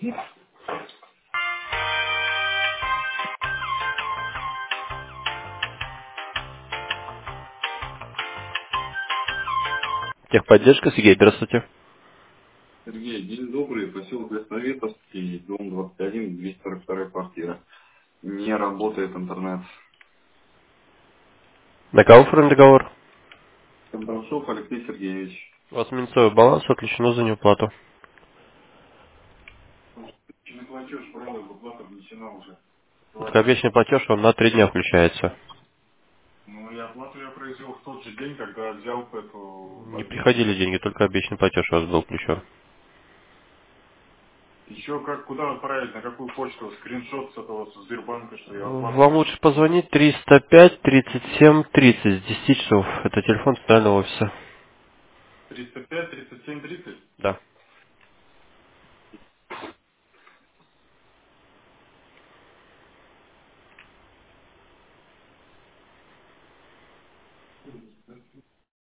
Техподдержка, Сергей, здравствуйте. Сергей, день добрый, поселок Красноветовский, дом 21, 242 квартира. Не работает интернет. На кого оформлен договор? Кондрашов Алексей Сергеевич. У вас минусовой баланс отключено за неуплату. Личный платеж, правда, выплата внесена уже. Скорбечный платеж, он на 3 дня включается. Ну, и оплату я произвел в тот же день, когда взял эту Не обещанную. приходили деньги, только обещанный платеж у вас был включен. Еще как, куда отправить, на какую почту, скриншот с этого со Сбербанка, что я оплату Вам произвел. лучше позвонить 305 37 30 с 10 часов. Это телефон центрального офиса. 305, 37, 30. Да.